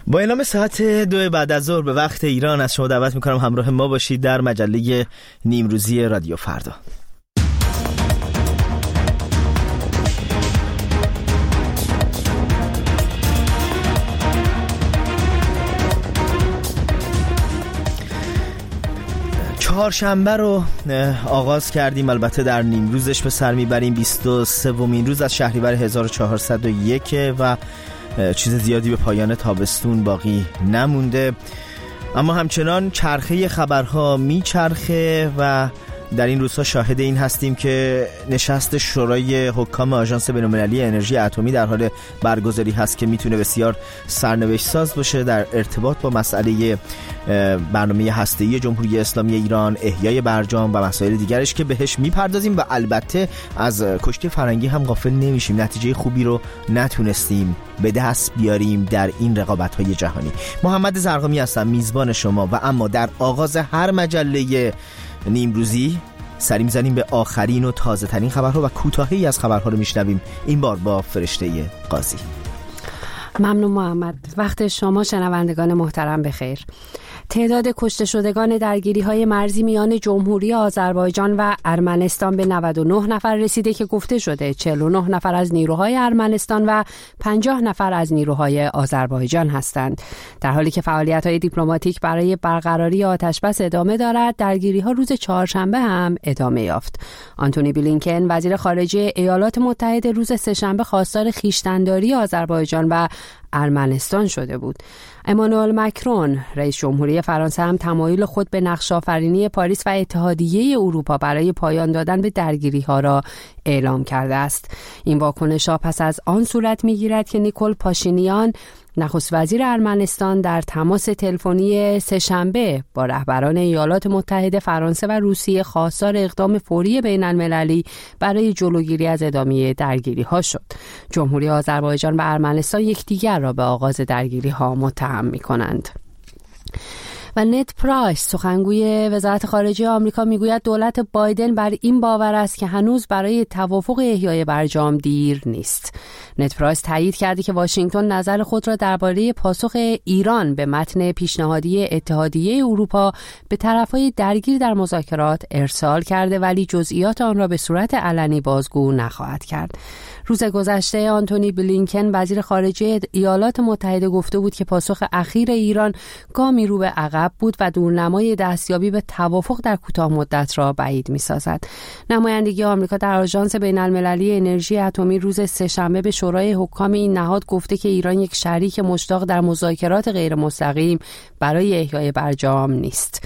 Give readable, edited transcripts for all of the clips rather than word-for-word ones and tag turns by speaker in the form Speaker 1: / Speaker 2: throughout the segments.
Speaker 1: با اعلام ساعت 2 بعد از ظهر به وقت ایران از شما دعوت میکنم همراه ما باشید در مجله نیمروزی رادیو فردا. چهارشنبه رو آغاز کردیم، البته در نیمروزش به سر میبریم. 23مین روز از شهریور 1401 و چیز زیادی به پایان تابستون باقی نمونده، اما همچنان چرخه خبرها میچرخه و در این روزها شاهد این هستیم که نشست شورای حکام آژانس بین‌المللی انرژی اتمی در حال برگزاری هست که میتونه بسیار سرنوشت ساز باشه در ارتباط با مسئله برنامه هسته‌ای جمهوری اسلامی ایران، احیای برجام و مسائل دیگرش که بهش میپردازیم و البته از کشتی فرنگی هم غافل نمیشیم. نتیجه خوبی رو نتونستیم به دست بیاریم در این رقابت‌های جهانی. محمد زرقامی هستم، میزبان شما، و اما در آغاز هر مجله نیمروزی سری میزنیم به آخرین و تازه ترین خبرها و کوتاهی از خبرها رو میشنویم، این بار با فرشته قاضی.
Speaker 2: ممنون محمد. وقت شما شنوندگان محترم بخیر. تعداد کشته شدگان درگیری‌های مرزی میان جمهوری آذربایجان و ارمنستان به 99 نفر رسیده که گفته شده 49 نفر از نیروهای ارمنستان و 50 نفر از نیروهای آذربایجان هستند. در حالی که فعالیت‌های دیپلماتیک برای برقراری آتش‌بس ادامه دارد، درگیری‌ها روز چهارشنبه هم ادامه یافت. آنتونی بلینکن وزیر خارجه ایالات متحده روز سه‌شنبه خواستار خویشتن‌داری آذربایجان و ارمنستان شده بود. امانوئل مکرون رئیس جمهوری فرانسه هم تمایل خود به نقش‌آفرینی پاریس و اتحادیه اروپا برای پایان دادن به درگیری‌ها را اعلام کرده است. این واکنش‌ها پس از آن صورت می‌گیرد که نیکول پاشینیان نخست وزیر ارمنستان در تماس تلفنی سه‌شنبه با رهبران ایالات متحده، فرانسه و روسیه خواستار اقدام فوری بین‌المللی برای جلوگیری از ادامه درگیری‌ها شد. جمهوری آذربایجان و ارمنستان یکدیگر را به آغاز درگیری‌ها متهم می‌کنند. و نت پرایس سخنگوی وزارت خارجه آمریکا میگوید دولت بایدن بر این باور است که هنوز برای توافق احیای برجام دیر نیست. نت پرایس تایید کرده که واشنگتن نظر خود را درباره پاسخ ایران به متن پیشنهادی اتحادیه اروپا به طرفهای درگیر در مذاکرات ارسال کرده، ولی جزئیات آن را به صورت علنی بازگو نخواهد کرد. روز گذشته آنتونی بلینکن وزیر خارجه ایالات متحده گفته بود که پاسخ اخیر ایران گامی رو به عقب بود و دورنمای دستیابی به توافق در کوتاه مدت را بعید می‌سازد. نمایندگی آمریکا در آژانس بین‌المللی انرژی اتمی روز سه‌شنبه به شورای حکام این نهاد گفته که ایران یک شریک مشتاق در مذاکرات غیر مستقیم برای احیای برجام نیست.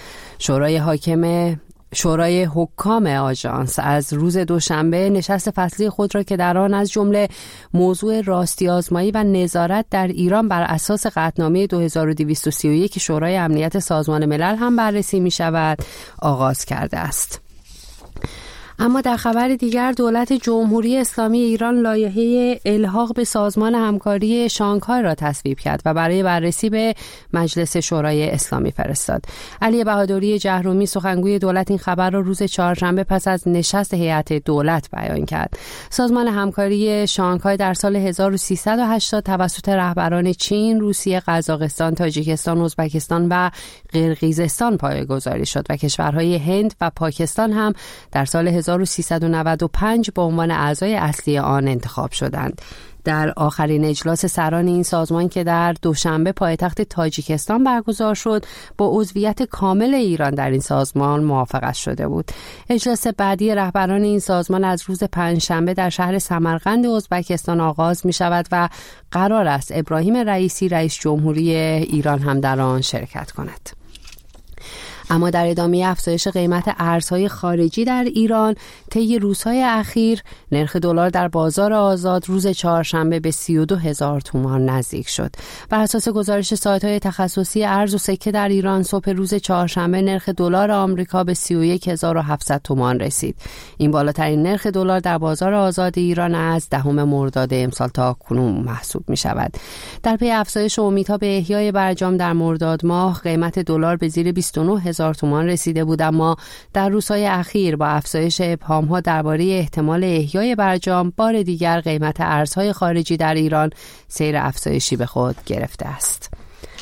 Speaker 2: شورای حکام آژانس از روز دوشنبه نشست فصلی خود را که در آن از جمله موضوع راستی آزمایی و نظارت در ایران بر اساس قطعنامه 2231 شورای امنیت سازمان ملل هم بررسی می شود آغاز کرده است. اما در خبر دیگر، دولت جمهوری اسلامی ایران لایحه الحاق به سازمان همکاری شانگهای را تصویب کرد و برای بررسی به مجلس شورای اسلامی فرستاد. علی بهادری جهرومی سخنگوی دولت این خبر را روز چهارشنبه پس از نشست هیئت دولت بیان کرد. سازمان همکاری شانگهای در سال 1380 توسط رهبران چین، روسیه، قزاقستان، تاجیکستان، ازبکستان و قرقیزستان پایه‌گذاری شد و کشورهای هند و پاکستان هم در سال 1395 به عنوان اعضای اصلی آن انتخاب شدند. در آخرین اجلاس سران این سازمان که در دوشنبه پایتخت تاجیکستان برگزار شد، با عضویت کامل ایران در این سازمان موافقت شده بود. اجلاس بعدی رهبران این سازمان از روز پنجشنبه در شهر سمرقند ازبکستان آغاز می شود و قرار است ابراهیم رئیسی رئیس جمهوری ایران هم در آن شرکت کند. اما در ادامه افزایش قیمت ارزهای خارجی در ایران طی روزهای اخیر، نرخ دلار در بازار آزاد روز چهارشنبه به 32,000 تومان نزدیک شد. بر اساس گزارش سایت‌های تخصصی ارز و سکه در ایران، صبح روز چهارشنبه نرخ دلار آمریکا به 31,700 تومان رسید. این بالاترین نرخ دلار در بازار آزاد ایران از 10 مرداد امسال تا کنون محسوب می شود. در پی افزایش امیدها به احیای برجام در مرداد ماه، قیمت دلار به زیر 29,000 تومان رسیده بود، اما در روزهای اخیر با افزایش ابهام‌ها درباره احتمال احیای برجام، بار دیگر قیمت ارزهای خارجی در ایران سیر افزایشی به خود گرفته است.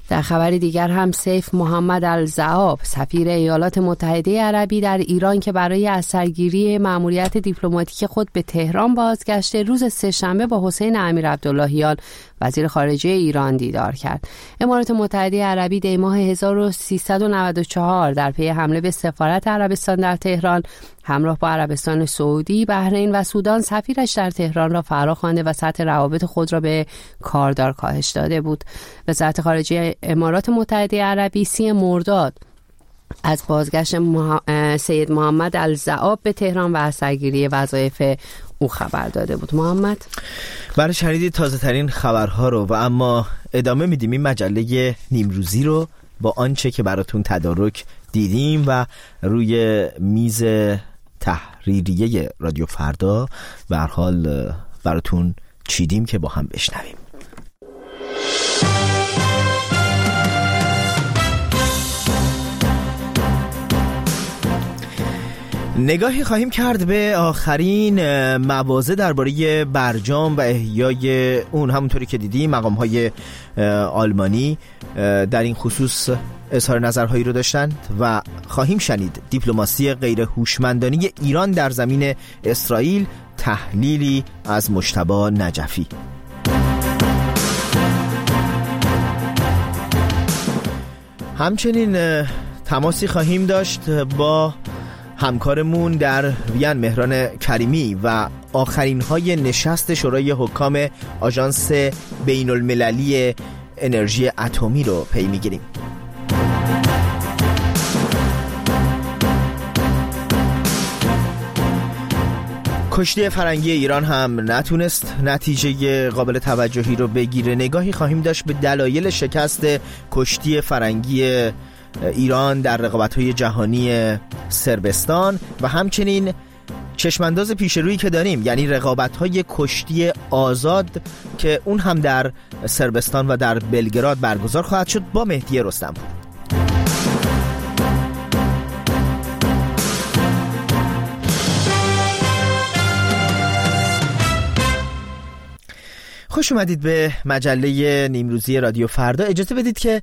Speaker 2: در خبر دیگر هم سیف محمد الزعاب سفیر ایالات متحده عربی در ایران که برای اثرگیری مأموریت دیپلماتیک خود به تهران بازگشته، روز سه‌شنبه با حسین امیرعبداللهیان وزیر خارجه ایران دیدار کرد. امارات متحده عربی دی ماه 1394 در پی حمله به سفارت عربستان در تهران همراه با عربستان سعودی، بحرین و سودان سفیرش در تهران را فراخوانده و سطح روابط خود را به کاردار کاهش داده بود. وزارت خارجه امارات متحده عربی 30 مرداد از بازگشت سید محمد الزعاب به تهران و اثرگیری وظایف او خبر داده بود. محمد،
Speaker 1: برای شنیدید تازه ترین خبرها رو و اما ادامه میدیم این مجله نیمروزی رو با آنچه که براتون تدارک دیدیم و روی میز تحریریه رادیو فردا به هر حال براتون چیدیم که با هم بشنویم. نگاهی خواهیم کرد به آخرین مواضع درباره برجام و احیای اون. همونطوری که دیدیم مقام‌های آلمانی در این خصوص اظهار نظرهایی رو داشتند و خواهیم شنید دیپلماسی غیر هوشمندانه ایران در زمین اسرائیل، تحلیلی از مجتبی نجفی. همچنین تماسی خواهیم داشت با همکارمون در وین مهران کریمی و آخرین های نشست شورای حکام آژانس بین المللی انرژی اتمی رو پی میگیریم. کشتی فرنگی ایران هم نتونست نتیجه قابل توجهی رو بگیره. نگاهی خواهیم داشت به دلایل شکست کشتی فرنگی ایران در رقابت‌های جهانی صربستان و همچنین چشمانداز پیشرویی که داریم، یعنی رقابت‌های کشتی آزاد که اون هم در صربستان و در بلگراد برگزار خواهد شد با مهدی رستمپور. خوش اومدید به مجله نیمروزی رادیو فردا. اجازه بدید که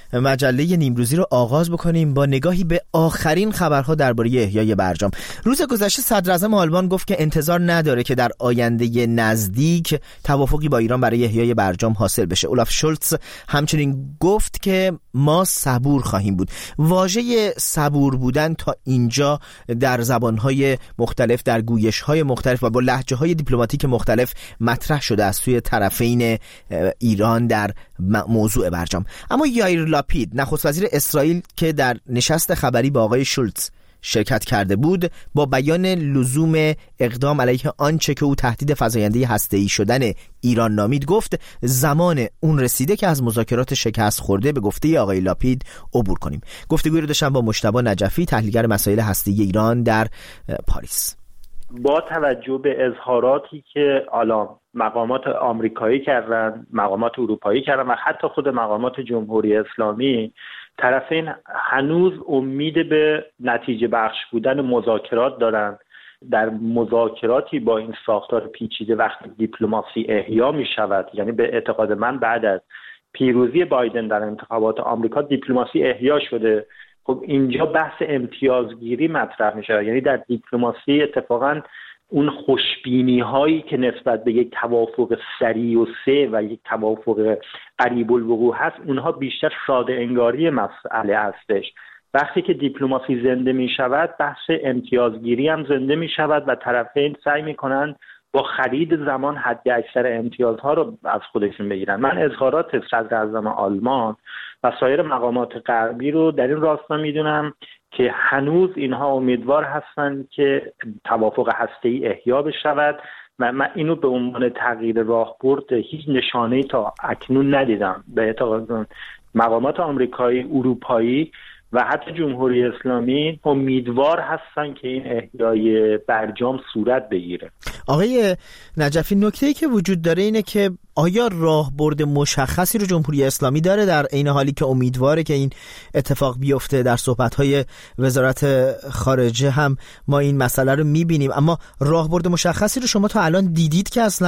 Speaker 1: مجله نیمروزی رو آغاز بکنیم با نگاهی به آخرین خبرها درباره احیای برجام. روز گذشته صدر اعظم آلمان گفت که انتظار نداره که در آینده نزدیک توافقی با ایران برای احیای برجام حاصل بشه. اولاف شولتز همچنین گفت که ما صبور خواهیم بود. واژه صبور بودن تا اینجا در زبانهای مختلف، در گویش‌های مختلف و با لهجه‌های دیپلماتیک مختلف مطرح شده از سوی طرفین ایران در موضوع برجام. اما یائیر لاپید نخست وزیر اسرائیل که در نشست خبری با آقای شولتز شرکت کرده بود، با بیان لزوم اقدام علیه آنچه که او تهدید فزاینده هسته‌ای شدن ایران نامید، گفت زمان اون رسیده که از مذاکرات شکست خورده به گفته آقای لاپید عبور کنیم. گفتگویی رو داشتم با مجتبی نجفی، تحلیلگر مسائل هسته‌ای ایران در پاریس.
Speaker 3: با توجه به اظهاراتی که الان مقامات آمریکایی کردن، مقامات اروپایی کردن و حتی خود مقامات جمهوری اسلامی، طرفین هنوز امید به نتیجه بخش بودن مذاکرات دارن. در مذاکراتی با این ساختار پیچیده وقتی دیپلماسی احیا می شود، یعنی به اعتقاد من بعد از پیروزی بایدن در انتخابات آمریکا دیپلماسی احیا شده، خب اینجا بحث امتیازگیری مطرح می شود. یعنی در دیپلماسی اتفاقاً اون خوشبینی هایی که نسبت به یک توافق سریع و سه و یک توافق قریب الوقوع هست، اونها بیشتر ساده انگاری مسئله هستش. وقتی که دیپلماسی زنده می شود، بحث امتیازگیری هم زنده می شود و طرفین سعی می کنند با خرید زمان حد اکثر امتیازها رو از خودشون بگیرن. من اظهارات صدر اعظم آلمان و سایر مقامات غربی رو در این راستا میدونم که هنوز اینها امیدوار هستند که توافق هسته‌ای احیا بشود و من اینو به عنوان تغییر راهبرد هیچ نشانه‌ای تا اکنون ندیدم. به اعتقاد مقامات آمریکایی، اروپایی و حتی جمهوری اسلامی امیدوار هستن که این احیای برجام صورت بگیره.
Speaker 1: آقای نجفی، نکته‌ای که وجود داره اینه که آیا راهبرد مشخصی رو جمهوری اسلامی داره در عین حالی که امیدواره که این اتفاق بیفته؟ در صحبت‌های وزارت خارجه هم ما این مسئله رو می‌بینیم، اما راهبرد مشخصی رو شما تا الان دیدید که اصلاً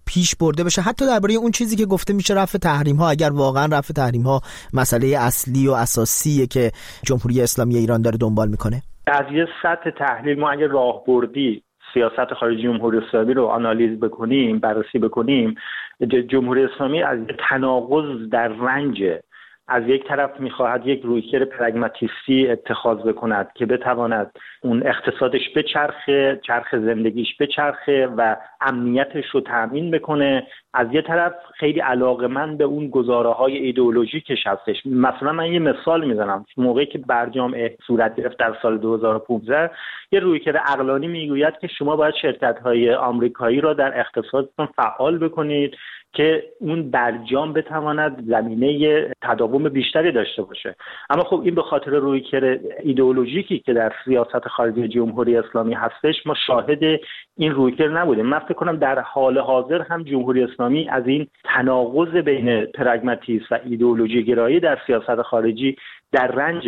Speaker 1: پیش برده بشه، حتی درباره اون چیزی که گفته میشه رفع تحریم ها، اگر واقعا رفع تحریم ها مسئله اصلی و اساسیه که جمهوری اسلامی ایران داره دنبال میکنه؟
Speaker 3: از یه سطح تحلیل ما اگه راهبردی سیاست خارجی جمهوری اسلامی رو آنالیز بکنیم، بررسی بکنیم، جمهوری اسلامی از تناقض در رنج، از یک طرف میخواهد یک رویکرد پرگماتیستی اتخاذ بکند که بتواند اون اقتصادش بچرخه، چرخ زندگیش بچرخه و امنیتش رو تأمین بکنه. از یه طرف خیلی علاقه‌مند به اون گزاره‌های ایدئولوژیکش هستش. مثلا من یه مثال میزنم، موقعی که برجام صورت گرفت در سال 2015 یه رویکرد عقلانی میگوید که شما باید شرکت‌های آمریکایی را در اقتصادتون فعال بکنید که اون برجام بتواند زمینه تداوم بیشتری داشته باشه. اما خب این به خاطر رویکرد ایدئولوژیکی که در سیاست خارجی جمهوری اسلامی هستش ما شاهد این رویکرد نبودیم. من فکر کنم در حال حاضر هم جمهوری اسلامی از این تناقض بین پرگماتیسم و ایدئولوژی گرایی در سیاست خارجی در رنج.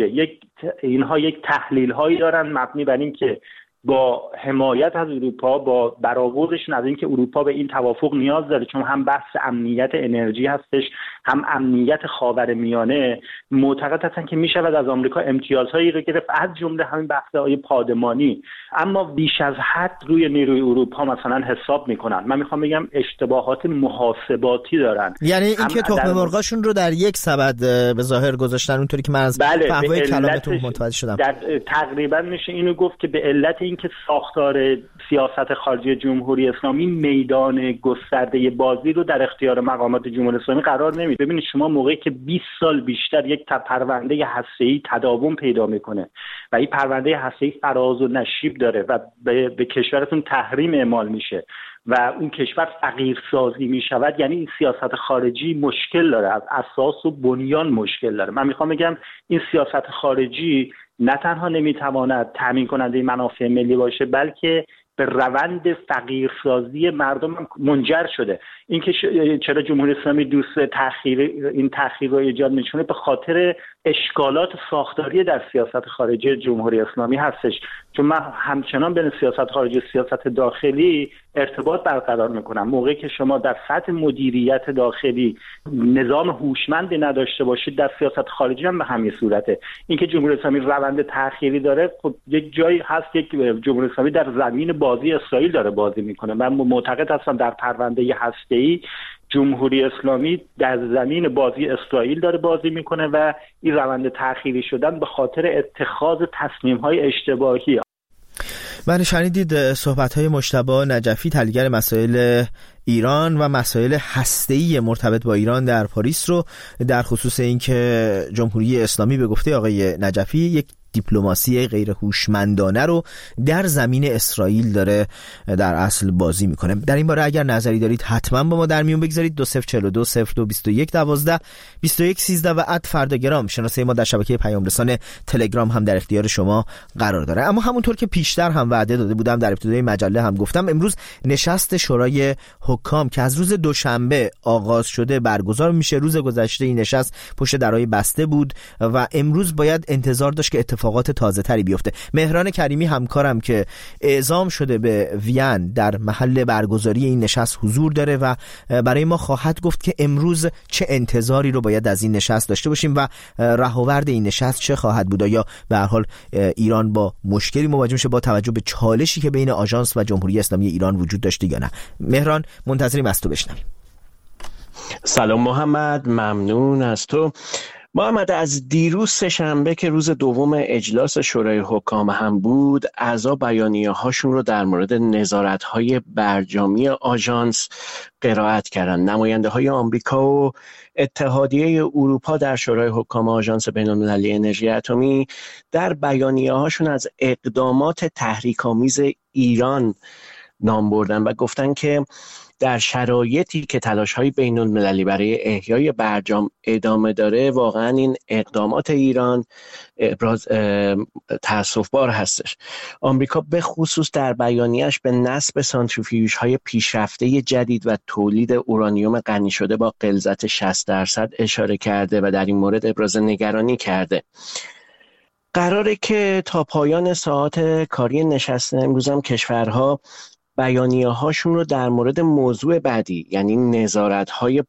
Speaker 3: اینها یک تحلیل هایی دارن مبنی بر این که با حمایت از اروپا، با برآوردشون از اینکه اروپا به این توافق نیاز داره، چون هم بحث امنیت انرژی هستش هم امنیت خاورمیانه، معتقد هستن که میشود از آمریکا امتیازهایی رو گرفت، از جمله همین بحث‌های پادمانی. اما بیش از حد روی نیروی اروپا مثلا حساب میکنن. من میخوام بگم اشتباهات محاسباتی دارن،
Speaker 1: یعنی اینکه تخم مرغاشون رو در یک سبد به ظاهر گذاشتن، اونطوری که من از فهوای کلامتون متوجه شدم.
Speaker 3: تقریبا میشه اینو گفت که به علت اینکه ساختار سیاست خارجی جمهوری اسلامی میدان گسترده بازی رو در اختیار مقامات جمهوری اسلامی قرار نمیده. ببینید شما موقعی که 20 سال بیشتر یک پرونده هسته‌ای تداوم پیدا میکنه و این پرونده هسته‌ای فراز و نشیب داره و به کشورتون تحریم اعمال میشه و اون کشور فقیرسازی میشود، یعنی این سیاست خارجی مشکل داره، از اساس و بنیان مشکل داره. من میخوام بگم این سیاست خارجی نه تنها نمیتواند تامین کننده منافع ملی باشه، بلکه به روند فقیرسازی مردم منجر شده. اینکه چرا جمهوری اسلامی دوست این تأخیر رو ایجاد می‌کنه به خاطر اشکالات ساختاری در سیاست خارجی جمهوری اسلامی هستش. چون من همچنان بین سیاست خارجی و سیاست داخلی ارتباط برقرار میکنم. موقعی که شما در سطح مدیریت داخلی نظام هوشمندی نداشته باشید، در سیاست خارجی هم به همین صورته. اینکه جمهوری اسلامی روند تأخیری داره، خب یک جایی هست یک جمهوری اسلامی در زمین بازی اسرائیل داره بازی میکنه. من معتقد هستم در پرونده هسته‌ای جمهوری اسلامی در زمین بازی اسرائیل داره بازی میکنه و این روند تأخیری شدن به خاطر اتخاذ تصمیم‌های اشتباهی.
Speaker 1: بله، شنیدید صحبت‌های مجتبی نجفی، تحلیلگر مسائل ایران و مسائل هسته‌ای مرتبط با ایران در پاریس رو در خصوص اینکه جمهوری اسلامی به گفته آقای نجفی یک دیپلماسی غیر هوشمندانه رو در زمین اسرائیل داره در اصل بازی میکنه. در این باره اگر نظری دارید حتما با ما در میون بگذارید. 2042 02 21 12 21 13 و @فرداگرام شناسه ما در شبکه پیام رسان تلگرام هم در اختیار شما قرار داره. اما همونطور که پیشتر هم وعده داده بودم، در ابتدای مجله هم گفتم، امروز نشست شورای حکام که از روز دوشنبه آغاز شده برگزار میشه. روز گذشته این نشست پشت درهای بسته بود و امروز باید انتظار داشت که اتفاقات تازه تری بیفته. مهران کریمی همکارم که اعزام شده به وین در محل برگزاری این نشست حضور داره و برای ما خواهد گفت که امروز چه انتظاری رو باید از این نشست داشته باشیم و رهاورد این نشست چه خواهد بود. یا به هر حال ایران با مشکلی مواجه میشه با توجه به چالشی که بین آژانس و جمهوری اسلامی ایران وجود داشته یا نه. مهران، منتظریم از تو بشنویم.
Speaker 4: سلام محمد، ممنون از تو. محمد، از دیروز سه‌شنبه که روز دوم اجلاس شورای حکام هم بود، اعضا بیانیه‌هاشون رو در مورد نظارت‌های برجامی آژانس قرائت کردن. نماینده‌های آمریکا و اتحادیه اروپا در شورای حکام آژانس بین‌المللی انرژی اتمی در بیانیه‌هاشون از اقدامات تحریک‌آمیز ایران نام بردن و گفتن که در شرایطی که تلاش‌های بین‌المللی برای احیای برجام ادامه داره، واقعا این اقدامات ایران ابراز تأسف‌بار هستش. آمریکا به خصوص در بیانیه‌اش به نصب سانتریفیوژهای پیشرفته جدید و تولید اورانیوم غنی شده با غلظت 60% اشاره کرده و در این مورد ابراز نگرانی کرده. قراره که تا پایان ساعات کاری نشست امروز هم کشورها بیانیه‌هاشون رو در مورد موضوع بعدی، یعنی نظارت‌های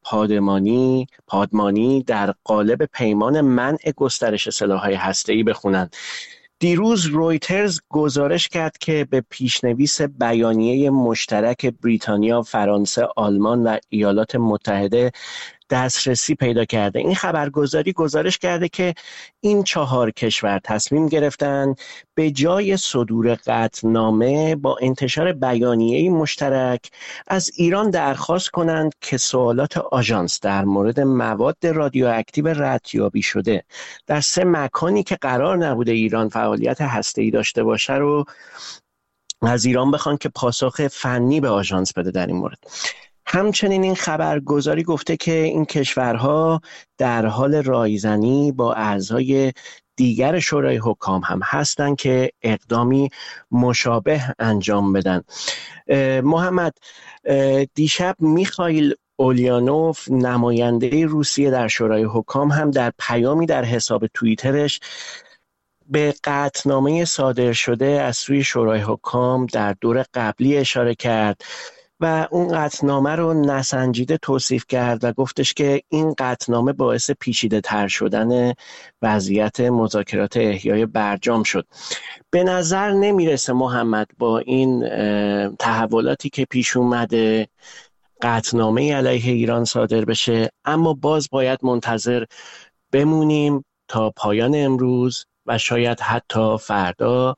Speaker 4: پادمانی در قالب پیمان منع گسترش سلاح‌های هسته‌ای بخونن. دیروز رویترز گزارش کرد که به پیشنویس بیانیه مشترک بریتانیا، فرانسه، آلمان و ایالات متحده دسترسی پیدا کرده. این خبرگزاری گزارش کرده که این 4 کشور تصمیم گرفتن به جای صدور قطعنامه با انتشار بیانیه مشترک از ایران درخواست کنند که سوالات آژانس در مورد مواد رادیواکتیو ردیابی شده در 3 مکانی که قرار نبوده ایران فعالیت هسته‌ای داشته باشه رو از ایران بخوان که پاسخ فنی به آژانس بده در این مورد. همچنین این خبرگزاری گفته که این کشورها در حال رایزنی با اعضای دیگر شورای حکام هم هستند که اقدامی مشابه انجام بدن. محمد، دیشب میخائیل اولیانوف نماینده روسیه در شورای حکام هم در پیامی در حساب توییترش به قطعنامه صادر شده از سوی شورای حکام در دور قبلی اشاره کرد و اون قطعنامه رو نسنجیده توصیف کرد و گفتش که این قطعنامه باعث پیچیده تر شدن وضعیت مذاکرات احیای برجام شد. به نظر نمیرسه محمد با این تحولاتی که پیش اومده قطعنامه علیه ایران صادر بشه، اما باز باید منتظر بمونیم تا پایان امروز و شاید حتی فردا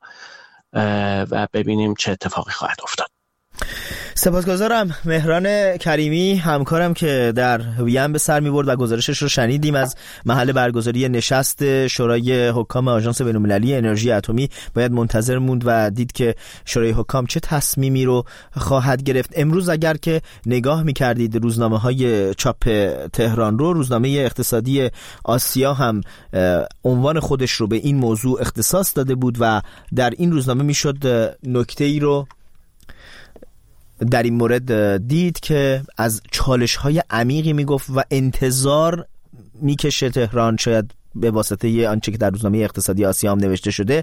Speaker 4: و ببینیم چه اتفاقی خواهد افتاد.
Speaker 1: سپاسگزارم. مهران کریمی همکارم که در وین به سر می‌برد و گزارشش رو شنیدیم از محل برگزاری نشست شورای حکام آژانس بین‌المللی انرژی اتمی. باید منتظر موند و دید که شورای حکام چه تصمیمی رو خواهد گرفت. امروز اگر که نگاه می‌کردید روزنامه‌های چاپ تهران رو، روزنامه اقتصادی آسیا هم عنوان خودش رو به این موضوع اختصاص داده بود و در این روزنامه میشد نکته‌ای رو در این مورد دید که از چالش‌های عمیقی میگفت و انتظار میکشه تهران، شاید به واسطه آنچه که در روزنامه اقتصادی آسیا هم نوشته شده،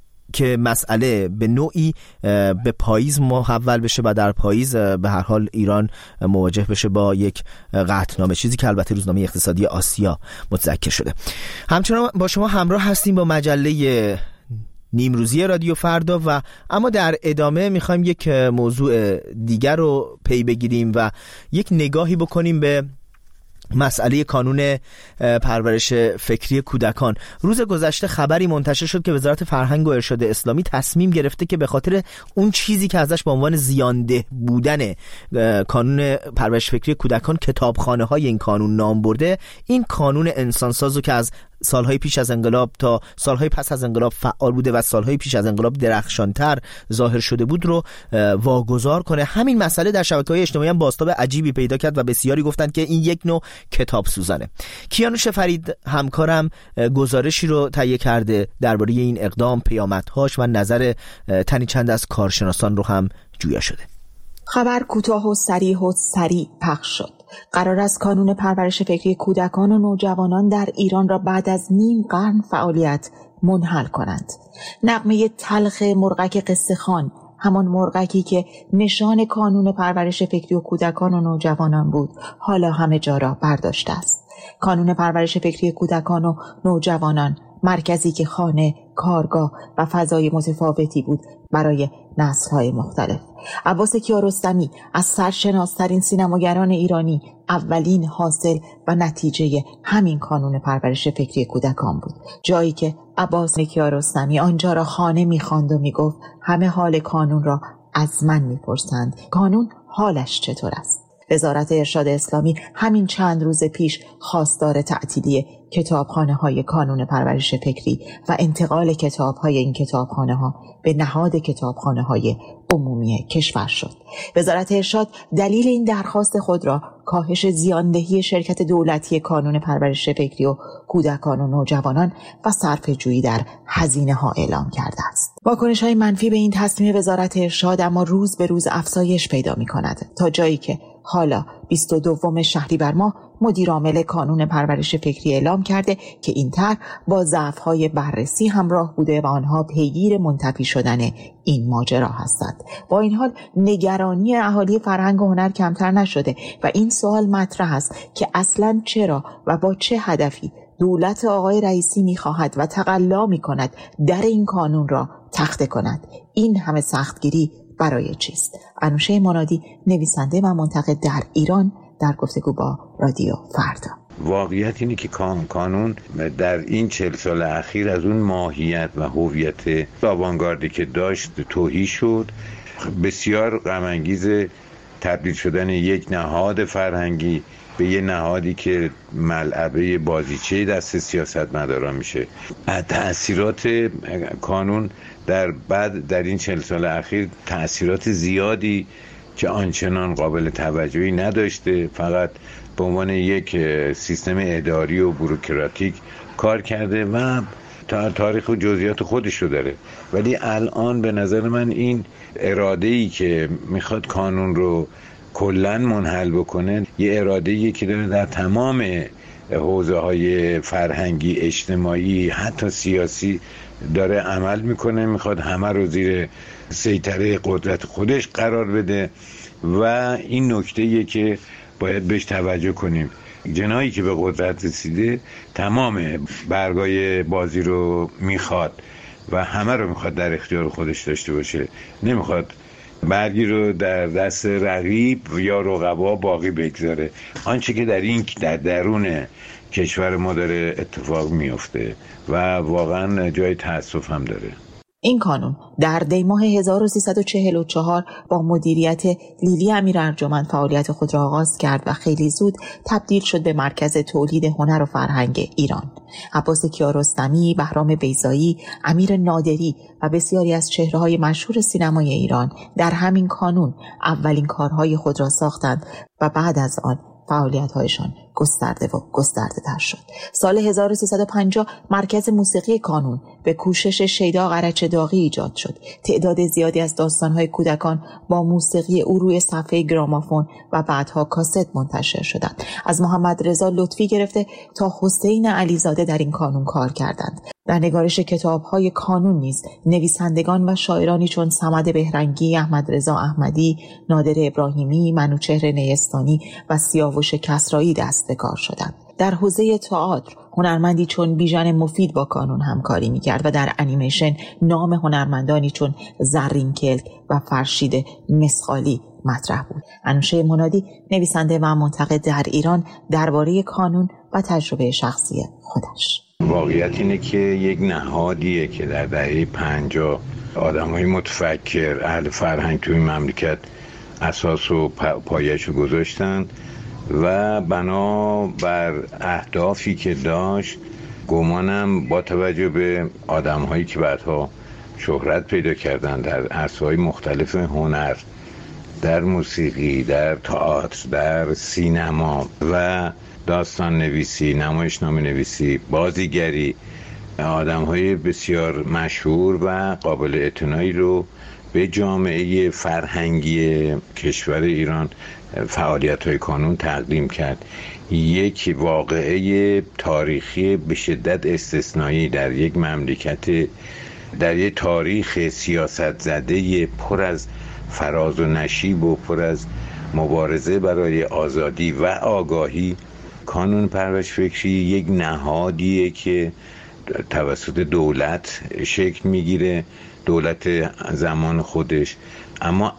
Speaker 1: که مسئله به نوعی به پاییز محول بشه و در پاییز به هر حال ایران مواجه بشه با یک قطعنامه، چیزی که البته روزنامه اقتصادی آسیا متذکر شده. همچنان با شما همراه هستیم با مجله نیمروزی رادیو فردا و اما در ادامه میخوایم یک موضوع دیگر رو پی بگیریم و یک نگاهی بکنیم به مسئله کانون پرورش فکری کودکان. روز گذشته خبری منتشر شد که وزارت فرهنگ و ارشاد اسلامی تصمیم گرفته که به خاطر اون چیزی که ازش به عنوان زیانده بودن کانون پرورش فکری کودکان کتابخانه‌های این کانون نام برده، این کانون انسانسازو که از سالهای پیش از انقلاب تا سالهای پس از انقلاب فعال بوده و سالهای پیش از انقلاب درخشانتر ظاهر شده بود رو واگذار کنه. همین مسئله در شبکه‌های اجتماعی هم بازتاب عجیبی پیدا کرد و بسیاری گفتند که این یک نوع کتاب سوزانه. کیانوش فرید همکارم گزارشی رو تهیه کرده درباره این اقدام، پیامدهاش و نظر تنی چند از کارشناسان رو هم جویا شده.
Speaker 5: خبر کوتاه و سریع پخش شد. قرار است کانون پرورش فکری کودکان و نوجوانان در ایران را بعد از نیم قرن فعالیت منحل کنند. نغمه تلخ مرغک قصه خان، همان مرغکی که نشان کانون پرورش فکری و کودکان و نوجوانان بود، حالا همه جا را برداشته است. کانون پرورش فکری کودکان و نوجوانان، مرکزی که خانه، کارگاه و فضای متفاوتی بود برای نسل‌های مختلف. عباس کیارستمی از سرشناس‌ترین سینماگران ایرانی اولین حاصل و نتیجه همین کانون پرورش فکری کودکان بود. جایی که عباس کیارستمی آنجا را خانه می‌خواند و می‌گفت همه حال کانون را از من می‌پرسند. کانون حالش چطور است؟ وزارت ارشاد اسلامی همین چند روز پیش خواستار تعطیلی کتابخانه‌های کانون پرورش فکری و انتقال کتاب‌های این کتابخانه‌ها به نهاد کتابخانه‌های عمومی کشور شد. وزارت ارشاد دلیل این درخواست خود را کاهش زیاندهی شرکت دولتی کانون پرورش فکری و کودکان و نوجوانان و صرفه‌جویی در هزینه‌ها اعلام کرده است. واکنش‌های منفی به این تصمیم وزارت ارشاد اما روز به روز افزایش پیدا می‌کند تا جایی که حالا 22 شهریور ماه مدیر عامل کانون پرورش فکری اعلام کرده که این طرح با ضعف‌های بررسی همراه بوده و آنها پیگیر منتفی شدن این ماجرا هستند. با این حال نگرانی اهالی فرهنگ و هنر کمتر نشده و این سوال مطرح است که اصلاً چرا و با چه هدفی دولت آقای رئیسی می‌خواهد و تقلا می‌کند در این کانون را تخته کند. این همه سختگیری برای چیست؟ انوشه منادی، نویسنده و منتقد در ایران، در گفتگو با رادیو فردا.
Speaker 6: واقعیت اینه که کانون در این 40 سال اخیر از اون ماهیت و هویت آوانگاردی که داشت تهی شد. بسیار غم انگیز تبدیل شدن یک نهاد فرهنگی به یه نهادی که ملعبه بازیچه دست سیاستمداران میشه. تأثیرات کانون در این 40 سال اخیر تأثیرات زیادی که آنچنان قابل توجهی نداشته، فقط به عنوان یک سیستم اداری و بوروکراتیک کار کرده و تاریخ و جزئیات خودش رو داره. ولی الان به نظر من این اراده‌ای که میخواد کانون رو کلن منحل بکنه یه اراده‌ای که داره در تمام حوزه‌های فرهنگی، اجتماعی، حتی سیاسی داره عمل میکنه. میخواد همه رو زیر سیطره قدرت خودش قرار بده و این نکته‌ایه که باید بهش توجه کنیم. جنایی که به قدرت رسیده تمام برگای بازی رو میخواد و همه رو میخواد در اختیار خودش داشته باشه. نمیخواد برگی رو در دست رقیب یا رقبا باقی بگذاره. آنچه که در درون کشور ما داره اتفاق میفته و واقعا جای تأسف هم داره.
Speaker 5: این کانون در دیماه 1344 با مدیریت لیلی امیرارجمند فعالیت خود را آغاز کرد و خیلی زود تبدیل شد به مرکز تولید هنر و فرهنگ ایران. عباس کیارستمی، بهرام بیضایی، امیر نادری و بسیاری از چهره‌های مشهور سینمای ایران در همین کانون اولین کارهای خود را ساختند و بعد از آن فعالیت‌هایشان گسترده تر شد. سال 1350 مرکز موسیقی کانون به کوشش شیدا قرچه‌داغی ایجاد شد. تعداد زیادی از داستان‌های کودکان با موسیقی او روی صفحه گرامافون و بعدها کاست منتشر شدند. از محمد رضا لطفی گرفته تا حسین علیزاده در این کانون کار کردند. در نگارش کتاب‌های کانون نیز نویسندگان و شاعرانی چون صمد بهرنگی، احمد رضا احمدی، نادر ابراهیمی، منوچهر نیستانی و سیاوش کسرایی دست به کار شدند. در حوزه تئاتر هنرمندی چون بیژن مفید با کانون همکاری می‌کرد و در انیمیشن نام هنرمندانی چون زرین کلک و فرشید مسخالی مطرح بود. انوشه منادی، نویسنده و منتقد در ایران، درباره کانون و تجربه شخصی خودش.
Speaker 6: واقعیت اینه که یک نهادیه که در دهه 50 آدم‌های متفکر اهل فرهنگ توی مملکت اساس و پایه‌شو گذاشتن و بنا بر اهدافی که داشت گمانم با توجه به آدم‌هایی که بعدها شهرت پیدا کردن در عرصه‌های مختلف هنر، در موسیقی، در تئاتر، در سینما و داستان نویسی، نمایشنامه نویسی، بازیگری، آدم‌های بسیار مشهور و قابل اعتنایی رو به جامعه فرهنگی کشور ایران فعالیت‌های کانون تقدیم کرد. یک واقعه تاریخی به شدت استثنایی در یک مملکت، در یک تاریخ سیاست زده پر از فراز و نشیب و پر از مبارزه برای آزادی و آگاهی. کانون پرورش فکری یک نهادیه که توسط دولت شکل میگیره، دولت زمان خودش، اما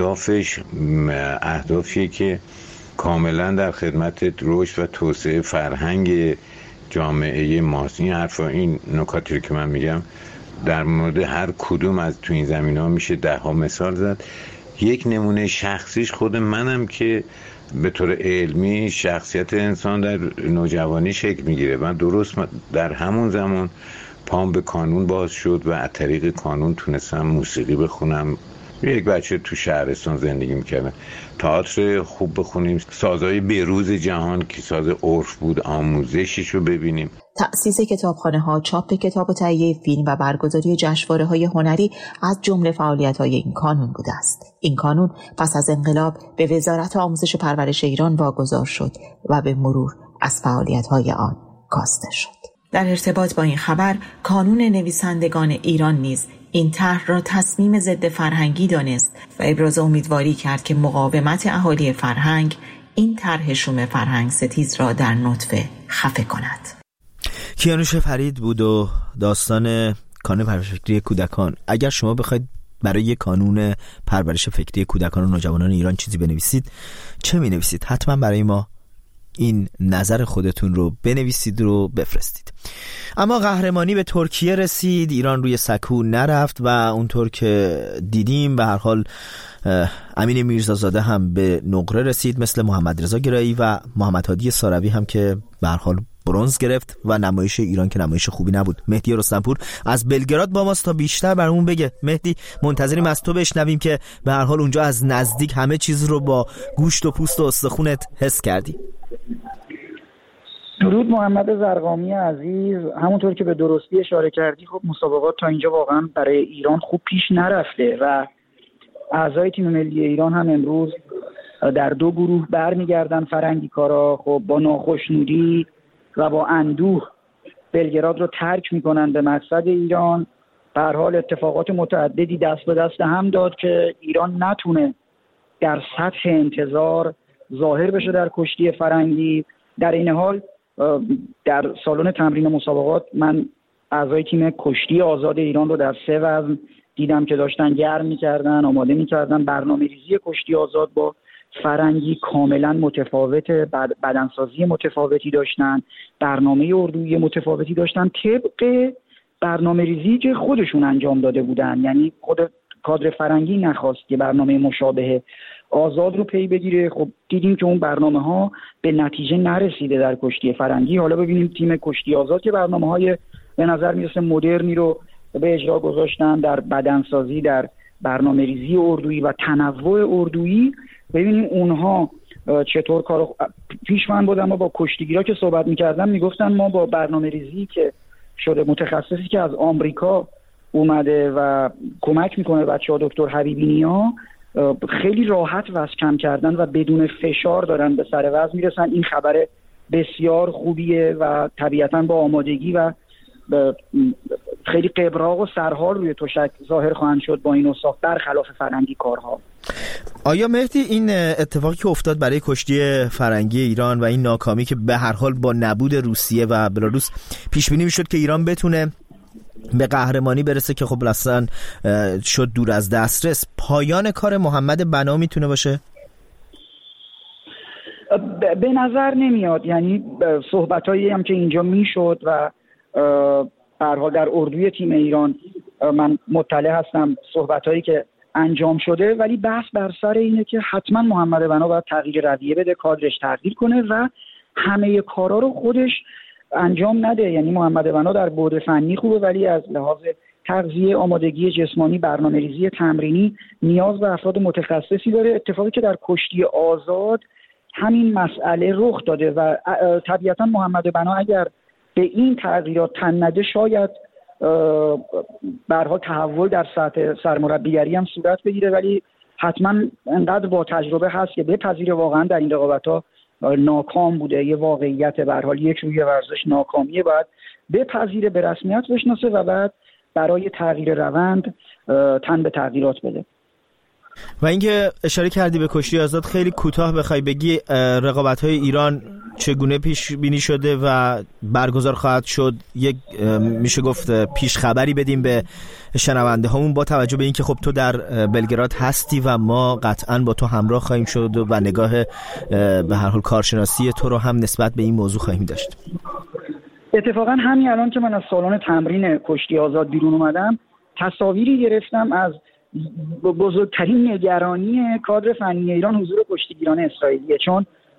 Speaker 6: اهدافیه که کاملا در خدمت رشد و توسعه فرهنگ جامعه ماست. این نکاتی که من میگم در مورد هر کدوم از تو این زمینه‌ها میشه 10 مثال زد. یک نمونه شخصیش خود منم که به طور علمی شخصیت انسان در نوجوانی شکل میگیره. من درست در همون زمان پام به کانون باز شد و از طریق کانون تونستم موسیقی بخونم، یک بچه تو شهرستان زندگی میکردن. تئاتر خوب بخونیم، سازهای بروز جهان که ساز عرف بود، آموزشش رو ببینیم.
Speaker 5: تأسیس کتابخانه‌ها، چاپ کتاب و تهیه فیلم و برگزاری جشنواره‌های هنری از جمله فعالیت‌های این کانون بوده است. این کانون پس از انقلاب به وزارت آموزش و پرورش ایران واگذار شد و به مرور از فعالیت‌های آن کاسته شد. در ارتباط با این خبر، کانون نویسندگان ایران نیز این طرح را تصمیم ضد فرهنگی دانست و ابراز امیدواری کرد که مقاومت اهالی فرهنگ این طرح شوم فرهنگ ستیز را در نطفه خفه کند.
Speaker 1: کیانوش فرید بود و داستان کانون پرورش فکری کودکان. اگر شما بخواید برای کانون پرورش فکری کودکان و نوجوانان ایران چیزی بنویسید، چه می نویسید؟ حتما برای ما این نظر خودتون رو بنویسید و بفرستید. اما قهرمانی به ترکیه رسید، ایران روی سکو نرفت و اونطور که دیدیم به هر حال امین میرزازاده هم به نقره رسید، مثل محمد رضا گرایی و محمد هادی ساروی هم که به هر حال برنز گرفت و نمایش ایران که نمایش خوبی نبود. مهدی رستمپور از بلگراد با ماست تا بیشتر برامون بگه. مهدی، منتظریم از تو بشنویم که به هر حال اونجا از نزدیک همه چیز رو با گوشت و پوست و استخونت حس کردی.
Speaker 7: درود محمد زرقامی عزیز. همونطور که به درستی اشاره کردی، خب مسابقات تا اینجا واقعا برای ایران خوب پیش نرفته و اعضای تیم ملی ایران هم امروز در 2 گروه برمیگردن فرنگی کارا. خب با ناخوشنودی و با اندوه بلگراد رو ترک میکنن به مقصد ایران. به هر حال اتفاقات متعددی دست به دست هم داد که ایران نتونه در سطح انتظار ظاهر بشه در کشتی فرنگی. در این حال در سالن تمرین مسابقات من اعضای تیم کشتی آزاد ایران رو در 3 وزن دیدم که داشتن گرم میکردن، آماده میکردن. برنامه ریزی کشتی آزاد با فرنگی کاملا متفاوت، بدنسازی متفاوتی داشتن، برنامه اردویی متفاوتی داشتن طبق برنامه ریزی که خودشون انجام داده بودن. یعنی خود کادر فرنگی نخواست که برنامه مشابه آزاد رو پی بگیره. خب دیدیم که اون برنامه ها به نتیجه نرسیده در کشتی فرنگی. حالا ببینیم تیم کشتی آزاد که برنامه های به نظر میرسه مدرنی رو به اجرا گذاشتن در بدنسازی، در برنامه ریزی اردویی و تنوع اردویی. ببینیم اونها چطور کارو پیش من بودن. ما با کشتیگیرا که صحبت میکردن میگفتن ما با برنامه ریزی که شده، متخصصی که از آمریکا اومده و کمک میکنه بچه‌ها، دکتر حبیبی نیا، خیلی راحت وزن کم کردن و بدون فشار دارن به سر وزن میرسن. این خبر بسیار خوبیه و طبیعتاً با آمادگی و خیلی قبراق و سرحال روی تشک ظاهر خواهند شد با این اوصاف برخلاف فرنگی کارها.
Speaker 1: آیا مهدی این اتفاقی که افتاد برای کشتی فرنگی ایران و این ناکامی که به هر حال با نبود روسیه و بلاروس پیش بینی میشد که ایران بتونه به قهرمانی برسه که خب اصلا شد دور از دسترس، پایان کار محمد بنا میتونه باشه؟
Speaker 7: به نظر نمیاد. یعنی صحبتایی هم که اینجا میشد و به هر حال در اردوی تیم ایران من مطلع هستم صحبتایی که انجام شده، ولی بحث بر سر اینه که حتما محمد بنا باید تغییر رویه بده، کادرش تغییر کنه و همه کارا رو خودش انجام نده. یعنی محمد بنا در بعد فنی خوبه، ولی از لحاظ تغذیه، آمادگی جسمانی، برنامه‌ریزی تمرینی نیاز به افراد متخصصی داره. اتفاقی که در کشتی آزاد همین مسئله رخ داده و طبیعتا محمد بنا اگر به این تغییرات تن نده شاید به هر حال تحول در سطح سرمربیگری هم صورت بگیره، ولی حتما انقدر با تجربه هست که بپذیره واقعا در این رقابت‌ها ناکام بوده. یه واقعیت به هر حال یک روی ورزش ناکامیه، باید بپذیره، به رسمیت بشناسه و بعد برای تغییر روند تن به تغییرات بده.
Speaker 1: و اینکه اشاره کردی به کشتی آزاد، خیلی کوتاه بخوای بگی رقابت‌های ایران چگونه پیش بینی شده و برگزار خواهد شد، یک میشه گفت پیش خبری بدیم به شنونده هامون با توجه به اینکه خب تو در بلگراد هستی و ما قطعاً با تو همراه خواهیم شد و نگاه به هر حال کارشناسی تو رو هم نسبت به این موضوع خواهیم داشت.
Speaker 7: اتفاقاً همین الان که من از سالن تمرین کشتی آزاد بیرون اومدم تصاویری گرفتم از بزرگترین نگرانی کادر فنی ایران حضور کشتیگیران اسرائیلیه، چون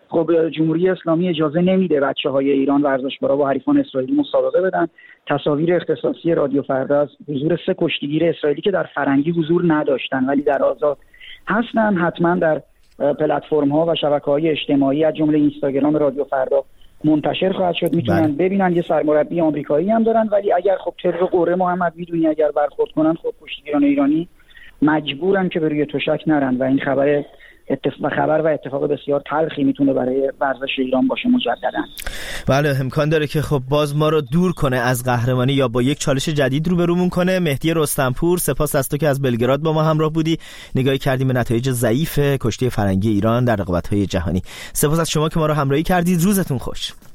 Speaker 7: خب جمهوری اسلامی اجازه نمیده بچه‌های ایران ورزشکارا با حریفان اسرائیلی مسابقه بدن. تصاویر اختصاصی رادیو فردا از حضور 3 کشتیگیر اسرائیلی که در فرنگی حضور نداشتن ولی در آزاد هستن حتما در پلتفرم‌ها و شبکه‌های اجتماعی از جمله اینستاگرام رادیو فردا منتشر خواهد شد، میتونن ببینن. یه سرمربی آمریکایی هم دارن، ولی اگر خب طبق قرعه محمد میدونی اگر برخورد کنن خب کشتیگیران ایرانی مجبورن که به روی تشک نرن و این خبر و اتفاق بسیار تلخی میتونه برای ورزش ایران باشه مجددا.
Speaker 1: بله امکان داره که خب باز ما رو دور کنه از قهرمانی یا با یک چالش جدید روبرومون کنه. مهدی رستمپور، سپاس از تو که از بلگراد با ما همراه بودی، نگاهی کردیم به نتایج ضعیف کشتی فرنگی ایران در رقابت‌های جهانی. سپاس از شما که ما رو همراهی کردید. روزتون خوش.